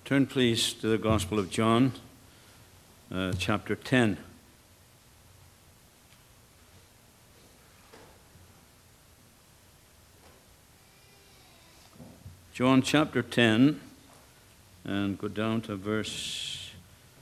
Turn, please, to the Gospel of John, chapter 10. John chapter 10, and go down to verse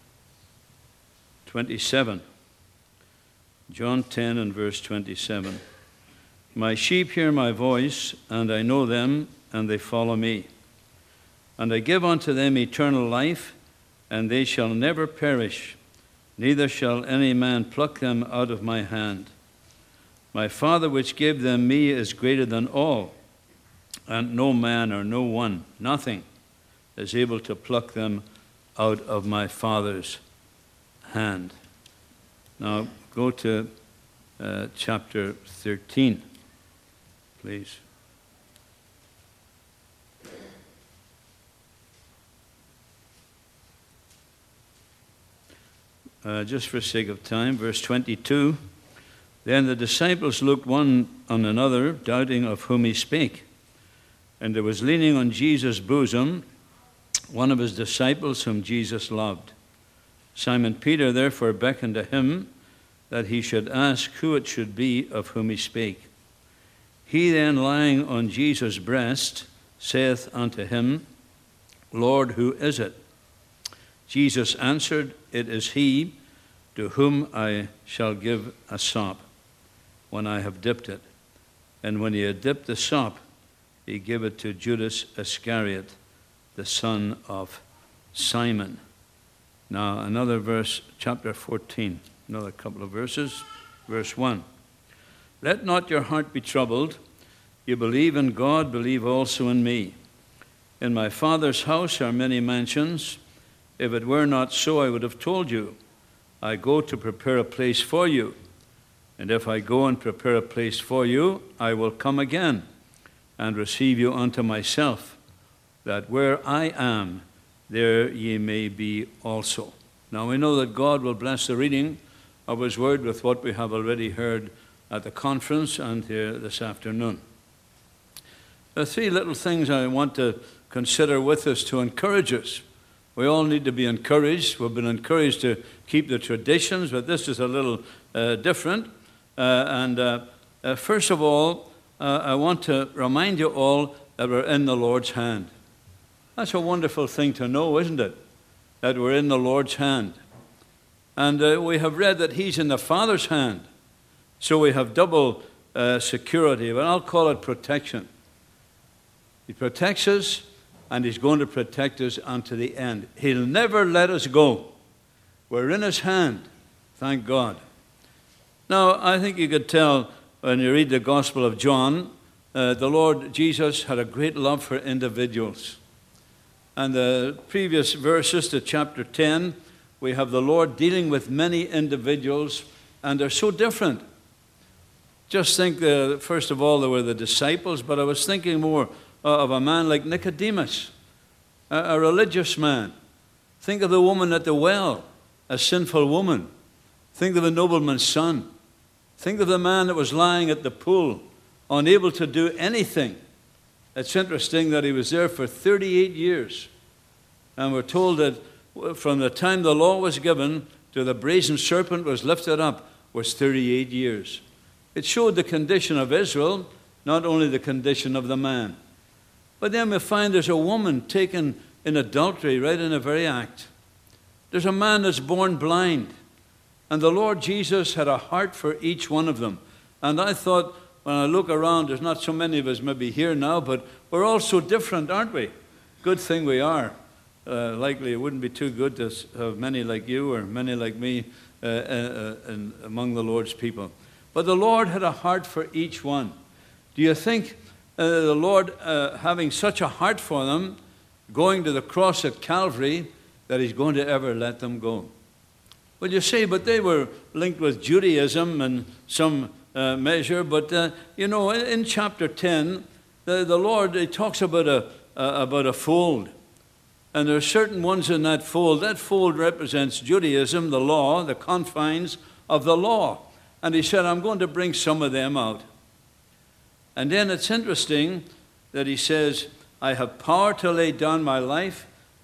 27. John 10 and verse 27. My sheep hear my voice, and I know them, and they follow me. And I give unto them eternal life, and they shall never perish, neither shall any man pluck them out of my hand. My Father which gave them me is greater than all, and no man or no one, nothing, is able to pluck them out of my Father's hand. Now go to chapter 13, please. Just for sake of time, verse 22. Then the disciples looked one on another, doubting of whom he spake. And there was leaning on Jesus' bosom one of his disciples whom Jesus loved. Simon Peter therefore beckoned to him that he should ask who it should be of whom he spake. He then, lying on Jesus' breast, saith unto him, Lord, who is it? Jesus answered, It is he to whom I shall give a sop when I have dipped it. And when he had dipped the sop, he gave it to Judas Iscariot, the son of Simon. Now another verse, chapter 14, another couple of verses. Verse 1. Let not your heart be troubled. You believe in God, believe also in me. In my Father's house are many mansions. If it were not so, I would have told you. I go to prepare a place for you. And if I go and prepare a place for you, I will come again and receive you unto myself, that where I am, there ye may be also. Now we know that God will bless the reading of his word with what we have already heard at the conference and here this afternoon. There are three little things I want to consider with us to encourage us. We all need to be encouraged. We've been encouraged to keep the traditions, but this is a little different. First of all, I want to remind you all that we're in the Lord's hand. That's a wonderful thing to know, isn't it? That we're in the Lord's hand. And we have read that he's in the Father's hand. So we have double security, but I'll call it protection. He protects us, and he's going to protect us unto the end. He'll never let us go. We're in his hand, thank God. Now, I think you could tell when you read the Gospel of John, the Lord Jesus had a great love for individuals. And the previous verses to chapter 10, we have the Lord dealing with many individuals, and they're so different. Just think, first of all, there were the disciples, but I was thinking more of a man like Nicodemus, a religious man. Think of the woman at the well, a sinful woman. Think of the nobleman's son. Think of the man that was lying at the pool, unable to do anything. It's interesting that he was there for 38 years. And we're told that from the time the law was given to the brazen serpent was lifted up was 38 years. It showed the condition of Israel, not only the condition of the man. But then we find there's a woman taken in adultery right in the very act. There's a man that's born blind. And the Lord Jesus had a heart for each one of them. And I thought, when I look around, there's not so many of us maybe here now, but we're all so different, aren't we? Good thing we are. Likely it wouldn't be too good to have many like you or many like me among the Lord's people. But the Lord had a heart for each one. Do you think the Lord, having such a heart for them, going to the cross at Calvary, that he's going to ever let them go? Well, you say, but they were linked with Judaism in some measure. But, in chapter 10, the Lord, he talks about a fold. And there are certain ones in that fold. That fold represents Judaism, the law, the confines of the law. And he said, I'm going to bring some of them out. And then it's interesting that he says, I have power to lay down my life,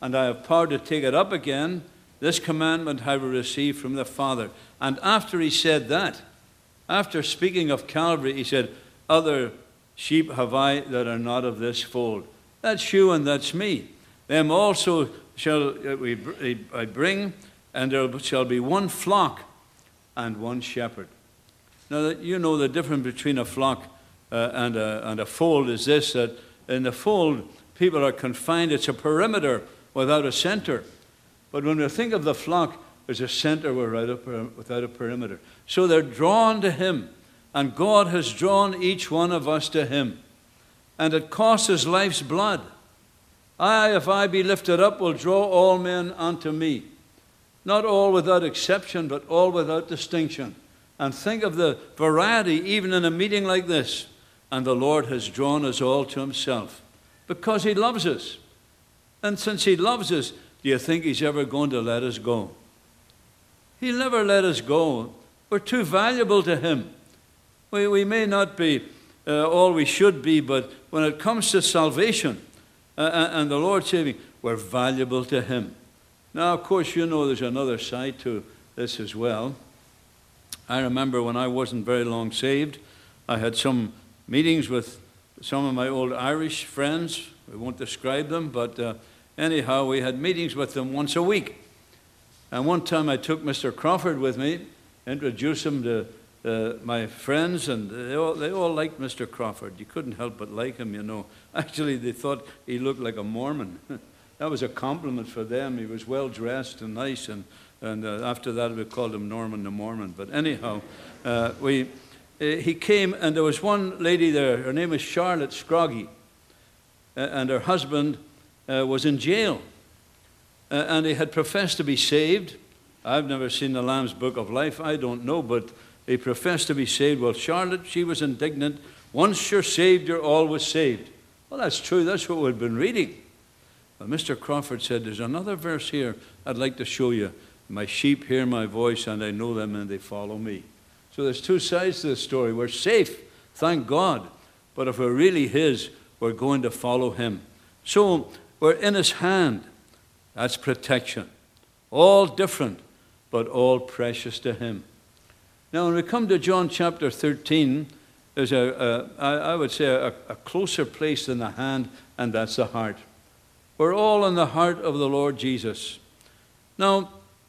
and I have power to take it up again. This commandment have I received from the Father. And after he said that, after speaking of Calvary, he said, other sheep have I that are not of this fold. That's you and that's me. Them also shall I bring, and there shall be one flock and one shepherd. Now, you know the difference between a flock and a fold is this, that in the fold, people are confined. It's a perimeter without a center. But when we think of the flock, there's a center without a perimeter. So they're drawn to him, and God has drawn each one of us to him. And it costs his life's blood. I, if I be lifted up, will draw all men unto me. Not all without exception, but all without distinction. And think of the variety, even in a meeting like this. And the Lord has drawn us all to himself because he loves us. And since he loves us, do you think he's ever going to let us go? He'll never let us go. We're too valuable to him. We may not be all we should be, but when it comes to salvation and the Lord saving, we're valuable to him. Now, of course, you know there's another side to this as well. I remember when I wasn't very long saved, I had some meetings with some of my old Irish friends. We won't describe them, but anyhow, we had meetings with them once a week. And one time I took Mr. Crawford with me, introduced him to my friends, and they all liked Mr. Crawford. You couldn't help but like him, you know. Actually, they thought he looked like a Mormon. That was a compliment for them. He was well dressed and nice, and after that we called him Norman the Mormon. But anyhow, he came, and there was one lady there. Her name was Charlotte Scroggy, and her husband was in jail, and he had professed to be saved. I've never seen the Lamb's Book of Life. I don't know, but he professed to be saved. Well, Charlotte, she was indignant. Once you're saved, you're always saved. Well, that's true. That's what we've been reading. But Mr. Crawford said, there's another verse here I'd like to show you. My sheep hear my voice, and I know them, and they follow me. So there's two sides to the story. We're safe, thank God. But if we're really his, we're going to follow him. So we're in his hand. That's protection. All different, but all precious to him. Now, when we come to John chapter 13, there's I would say a closer place than the hand, and that's the heart. We're all in the heart of the Lord Jesus. Now,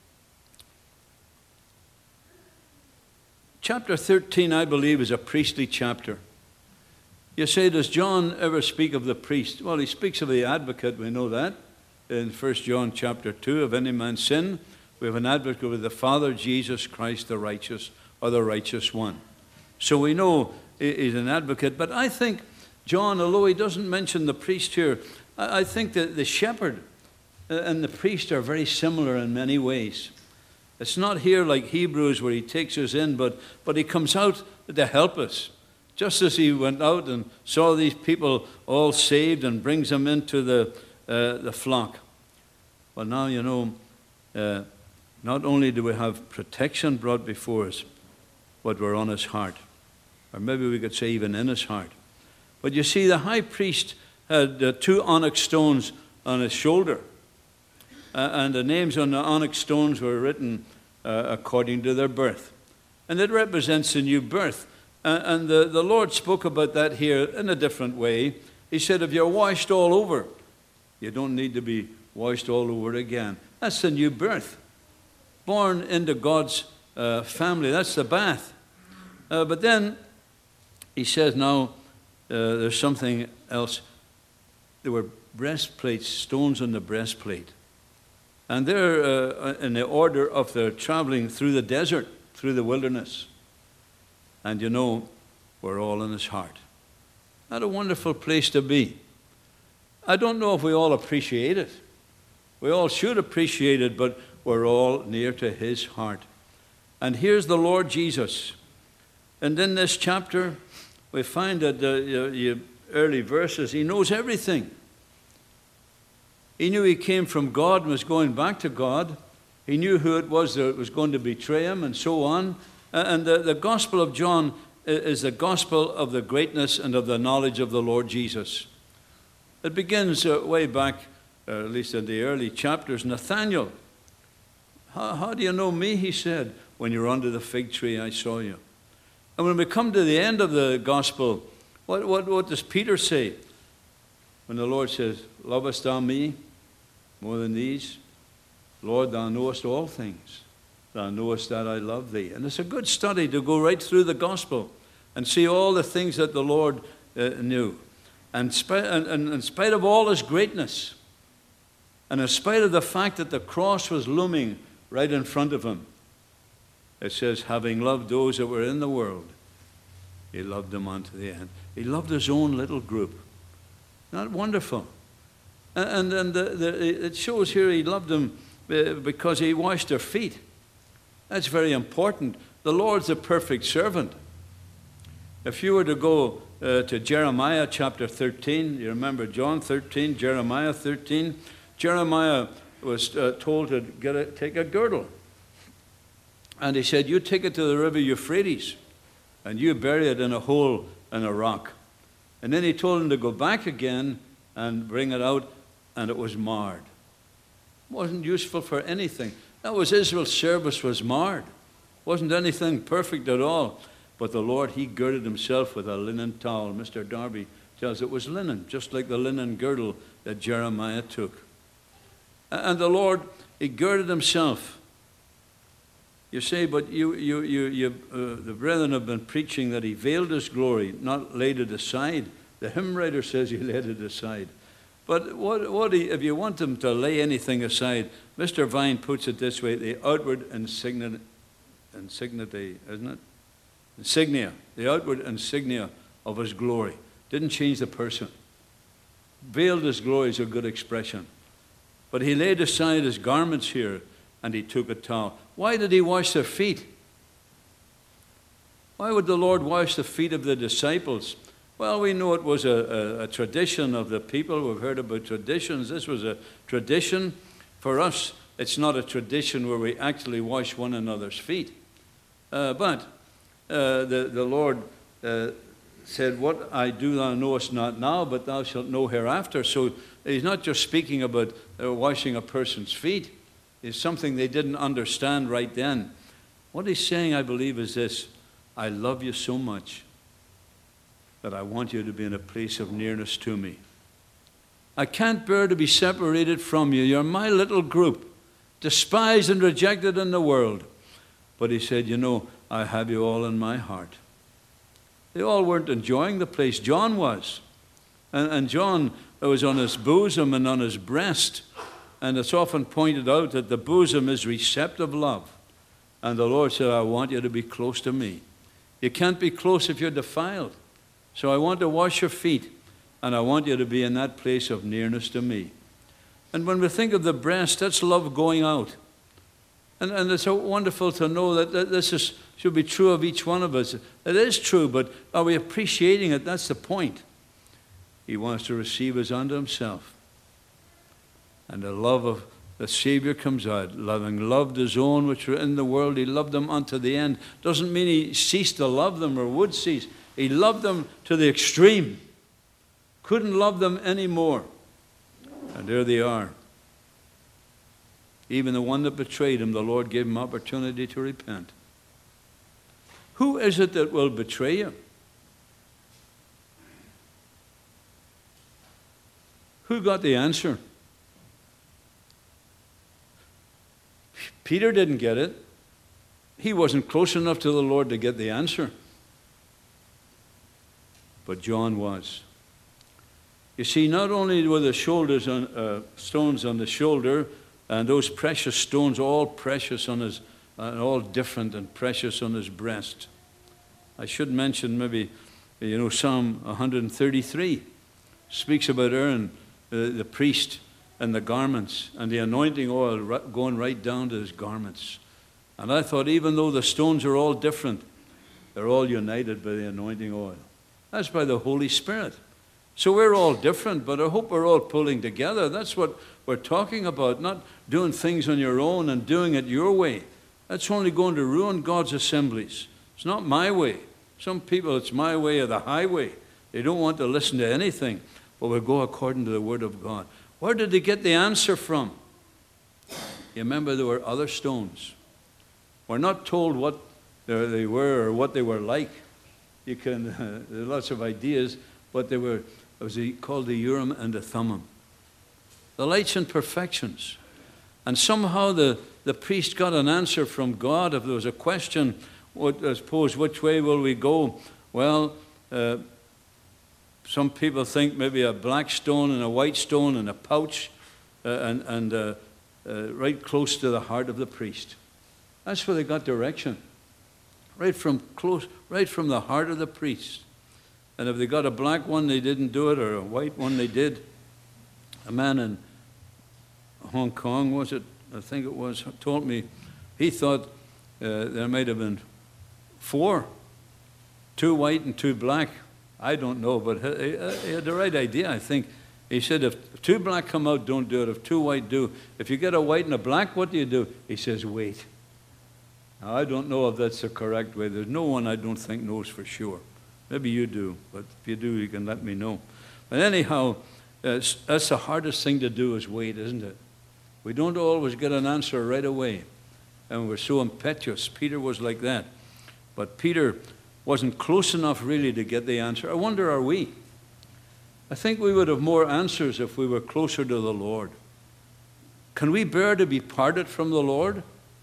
chapter 13, I believe, is a priestly chapter. You say, does John ever speak of the priest? Well, he speaks of the advocate, we know that. In 1 John chapter 2, if any man sin, we have an advocate with the Father, Jesus Christ the righteous, or the righteous one. So we know he's an advocate. But I think John, although he doesn't mention the priest here, I think that the shepherd and the priest are very similar in many ways. It's not here like Hebrews where he takes us in, but he comes out to help us. Just as he went out and saw these people all saved and brings them into the flock. Well, now, you know, not only do we have protection brought before us, but we're on his heart. Or maybe we could say even in his heart. But you see, the high priest had 2 onyx stones on his shoulder. And the names on the onyx stones were written according to their birth. And it represents a new birth. And the Lord spoke about that here in a different way. He said, if you're washed all over, you don't need to be washed all over again. That's the new birth. Born into God's family. That's the bath. But then he says now there's something else. There were breastplates, stones on the breastplate. And they're in the order of their traveling through the desert, through the wilderness. And you know, we're all in his heart. What a wonderful place to be. I don't know if we all appreciate it. We all should appreciate it, but we're all near to his heart. And here's the Lord Jesus. And in this chapter, we find that the early verses, he knows everything. He knew he came from God and was going back to God. He knew who it was that was going to betray him and so on. And the Gospel of John is the gospel of the greatness and of the knowledge of the Lord Jesus. It begins way back at least in the early chapters, Nathanael, how do you know me, he said. When you were under the fig tree, I saw you. And when we come to the end of the gospel, what does Peter say? When the Lord says, lovest thou me more than these? Lord, thou knowest all things. Thou knowest that I love thee. And it's a good study to go right through the gospel and see all the things that the Lord knew. And in spite of all his greatness, and in spite of the fact that the cross was looming right in front of him, it says, having loved those that were in the world, he loved them unto the end. He loved his own little group. Isn't that wonderful? And it shows here he loved them because he washed their feet. That's very important. The Lord's a perfect servant. If you were to go to Jeremiah chapter 13, you remember John 13, Jeremiah 13, Jeremiah was told to take a girdle. And he said, you take it to the river Euphrates, and you bury it in a hole in a rock. And then he told him to go back again and bring it out, and it was marred. It wasn't useful for anything. That was Israel's service was marred. Wasn't anything perfect at all. But the Lord, he girded himself with a linen towel. Mr. Darby tells it was linen, just like the linen girdle that Jeremiah took. And the Lord, he girded himself. You say, but the brethren have been preaching that he veiled his glory, not laid it aside. The hymn writer says he laid it aside. But if you want him to lay anything aside, Mr. Vine puts it this way, the outward insignity, isn't it? Insignia, the outward insignia of his glory. Didn't change the person. Veiled his glory is a good expression. But he laid aside his garments here, and he took a towel. Why did he wash their feet? Why would the Lord wash the feet of the disciples? Well, we know it was a tradition of the people. We've heard about traditions. This was a tradition. For us, it's not a tradition where we actually wash one another's feet. But the Lord said, what I do thou knowest not now, but thou shalt know hereafter. So he's not just speaking about washing a person's feet. It's something they didn't understand right then. What he's saying, I believe, is this. I love you so much that I want you to be in a place of nearness to me. I can't bear to be separated from you. You're my little group, despised and rejected in the world. But he said, you know, I have you all in my heart. They all weren't enjoying the place. John was. And John was on his bosom and on his breast. And it's often pointed out that the bosom is receptive love. And the Lord said, I want you to be close to me. You can't be close if you're defiled. So I want to wash your feet. And I want you to be in that place of nearness to me. And when we think of the breast, that's love going out. And it's so wonderful to know that this should be true of each one of us. It is true, but are we appreciating it? That's the point. He wants to receive us unto himself. And the love of the Savior comes out. Having loved his own which were in the world, he loved them unto the end. Doesn't mean he ceased to love them or would cease. He loved them to the extreme. Couldn't love them anymore. And there they are. Even the one that betrayed him, the Lord gave him opportunity to repent. Who is it that will betray you? Who got the answer? Peter didn't get it. He wasn't close enough to the Lord to get the answer. But John was. You see, not only were the shoulders stones on the shoulder, and those precious stones, all precious on his, all different and precious on his breast. I should mention maybe, Psalm 133 speaks about Aaron, the priest, and the garments, and the anointing oil going right down to his garments. And I thought, even though the stones are all different, they're all united by the anointing oil. That's by the Holy Spirit. So we're all different, but I hope we're all pulling together. That's what we're talking about, not doing things on your own and doing it your way. That's only going to ruin God's assemblies. It's not my way. Some people, it's my way or the highway. They don't want to listen to anything, but we'll go according to the Word of God. Where did they get the answer from? You remember there were other stones. We're not told what they were or what they were like. You can, there are lots of ideas, but they were, it was called the Urim and the Thummim. The lights and perfections. And somehow the priest got an answer from God. If there was a question, I suppose, which way will we go? Well, some people think maybe a black stone and a white stone and a pouch and right close to the heart of the priest. That's where they got direction. Right from the heart of the priest. And if they got a black one, they didn't do it, or a white one, they did. A man in Hong Kong, was it? I think it was, told me he thought there might have been 4, 2 white and 2 black. I don't know, but he had the right idea, I think. He said, if 2 black come out, don't do it. If 2 white do. If you get a white and a black, what do you do? He says, wait. Now, I don't know if that's the correct way. There's no one I don't think knows for sure. Maybe you do, but if you do, you can let me know. But anyhow, that's the hardest thing to do is wait, isn't it? We don't always get an answer right away. And we're so impetuous. Peter was like that. But Peter wasn't close enough really to get the answer. I wonder, are we? I think we would have more answers if we were closer to the Lord. Can we bear to be parted from the Lord?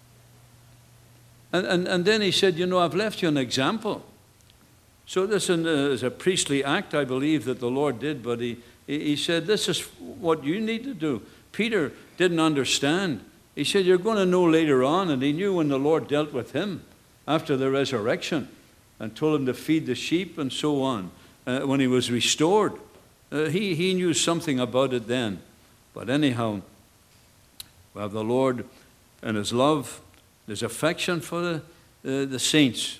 And then he said, I've left you an example. So this is a priestly act, I believe, that the Lord did, but he said, this is what you need to do. Peter didn't understand. He said, you're going to know later on, and he knew when the Lord dealt with him after the resurrection and told him to feed the sheep and so on, when he was restored. He knew something about it then. But anyhow, we have the Lord and his love, his affection for the saints.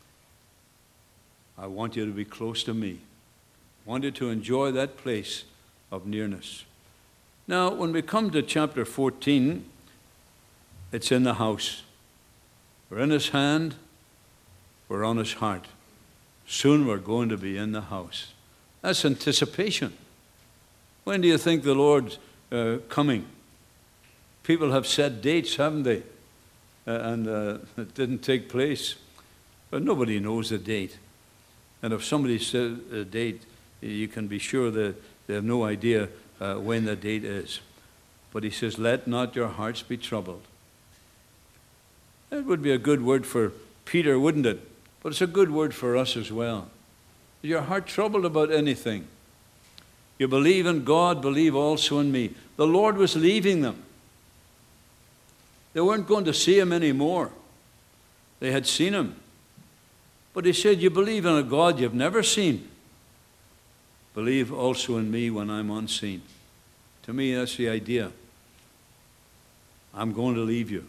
I want you to be close to me. I want you to enjoy that place of nearness. Now, when we come to chapter 14, it's in the house. We're in his hand. We're on his heart. Soon we're going to be in the house. That's anticipation. When do you think the Lord's coming? People have set dates, haven't they? And it didn't take place. But nobody knows the date. And if somebody says a date, you can be sure that they have no idea when the date is. But he says, let not your hearts be troubled. That would be a good word for Peter, wouldn't it? But it's a good word for us as well. Is your heart troubled about anything? You believe in God, believe also in me. The Lord was leaving them. They weren't going to see him anymore. They had seen him. But he said, you believe in a God you've never seen. Believe also in me when I'm unseen. To me, that's the idea. I'm going to leave you.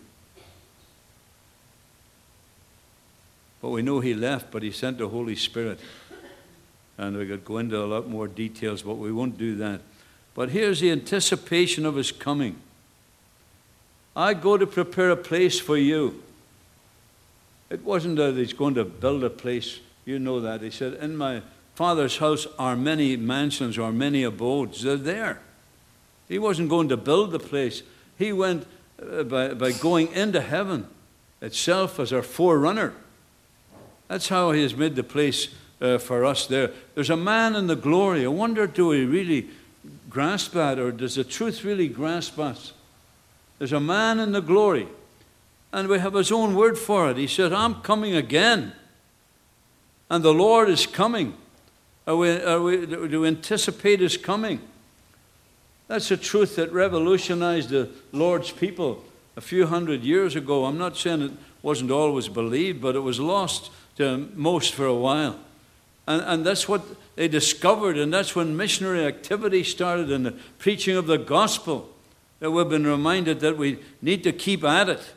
But we know he left, but he sent the Holy Spirit. And we could go into a lot more details, but we won't do that. But here's the anticipation of his coming. I go to prepare a place for you. It wasn't that he's going to build a place. You know that. He said, in my Father's house are many mansions or many abodes. They're there. He wasn't going to build the place. He went by going into heaven itself as our forerunner. That's how he has made the place for us there. There's a man in the glory. I wonder, do we really grasp that, or does the truth really grasp us? There's a man in the glory, and we have his own word for it. He said, I'm coming again, and the Lord is coming. Do we anticipate his coming? That's a truth that revolutionized the Lord's people a few hundred years ago. I'm not saying it wasn't always believed, but it was lost to most for a while. And that's what they discovered, and that's when missionary activity started in the preaching of the gospel, that we've been reminded that we need to keep at it.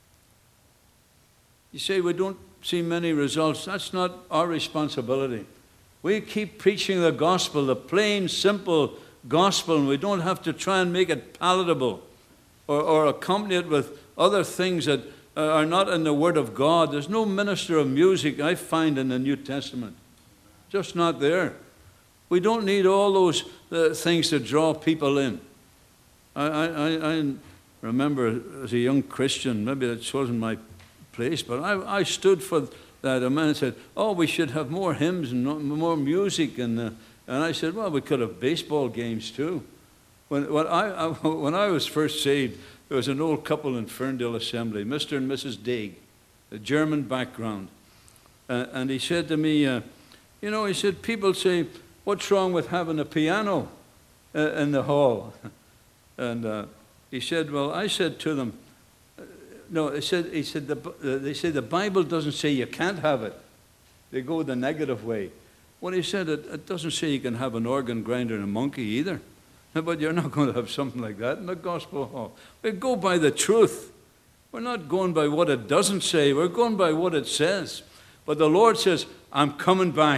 You say we don't see many results. That's not our responsibility. We keep preaching the gospel, the plain, simple gospel, and we don't have to try and make it palatable or accompany it with other things that are not in the Word of God. There's no minister of music I find in the New Testament. Just not there. We don't need all those things to draw people in. I remember as a young Christian, maybe it wasn't my place, but I stood for that. A man said, "Oh, we should have more hymns and more music," and I said, "Well, we could have baseball games too." When I was first saved, there was an old couple in Ferndale Assembly, Mr. and Mrs. Daig, a German background, and he said to me, he said, "People say, what's wrong with having a piano in the hall?" And he said, "Well," I said to them, "No," they said, they say the Bible doesn't say you can't have it. They go the negative way. Well, he said, it doesn't say you can have an organ grinder and a monkey either. But you're not going to have something like that in the gospel hall. We go by the truth. We're not going by what it doesn't say. We're going by what it says. But the Lord says, I'm coming back.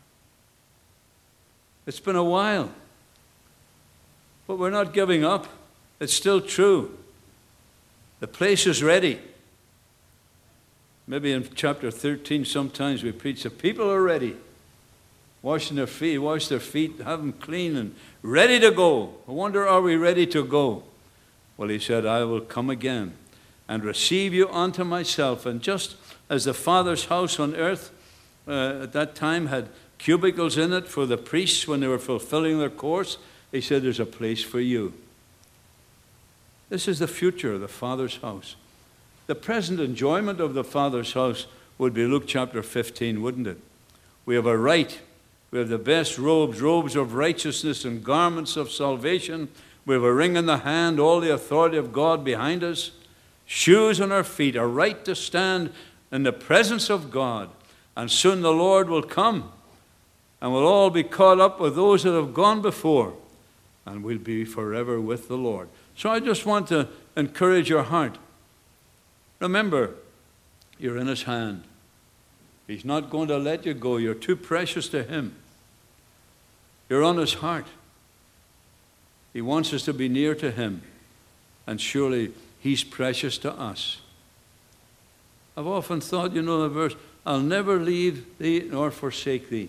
It's been a while. But we're not giving up. It's still true. The place is ready. Maybe in chapter 13 sometimes we preach, the people are ready. Wash their feet, have them clean and ready to go. I wonder, are we ready to go? Well, he said, I will come again and receive you unto myself. And just as the Father's house on earth at that time had cubicles in it for the priests when they were fulfilling their course, he said, there's a place for you. This is the future of the Father's house. The present enjoyment of the Father's house would be Luke chapter 15, wouldn't it? We have a right. We have the best robes of righteousness and garments of salvation. We have a ring in the hand, all the authority of God behind us, shoes on our feet, a right to stand in the presence of God. And soon the Lord will come, and we'll all be caught up with those that have gone before, and we'll be forever with the Lord. So I just want to encourage your heart. Remember, you're in His hand. He's not going to let you go. You're too precious to Him. You're on His heart. He wants us to be near to Him. And surely He's precious to us. I've often thought, the verse, I'll never leave thee nor forsake thee.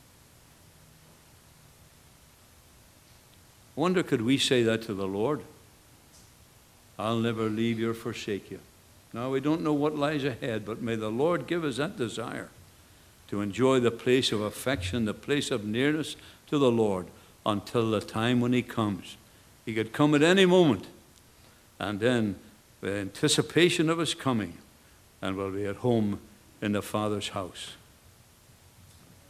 I wonder, could we say that to the Lord? I'll never leave you or forsake you. Now, we don't know what lies ahead, but may the Lord give us that desire to enjoy the place of affection, the place of nearness to the Lord until the time when He comes. He could come at any moment, and then the anticipation of His coming, and we'll be at home in the Father's house.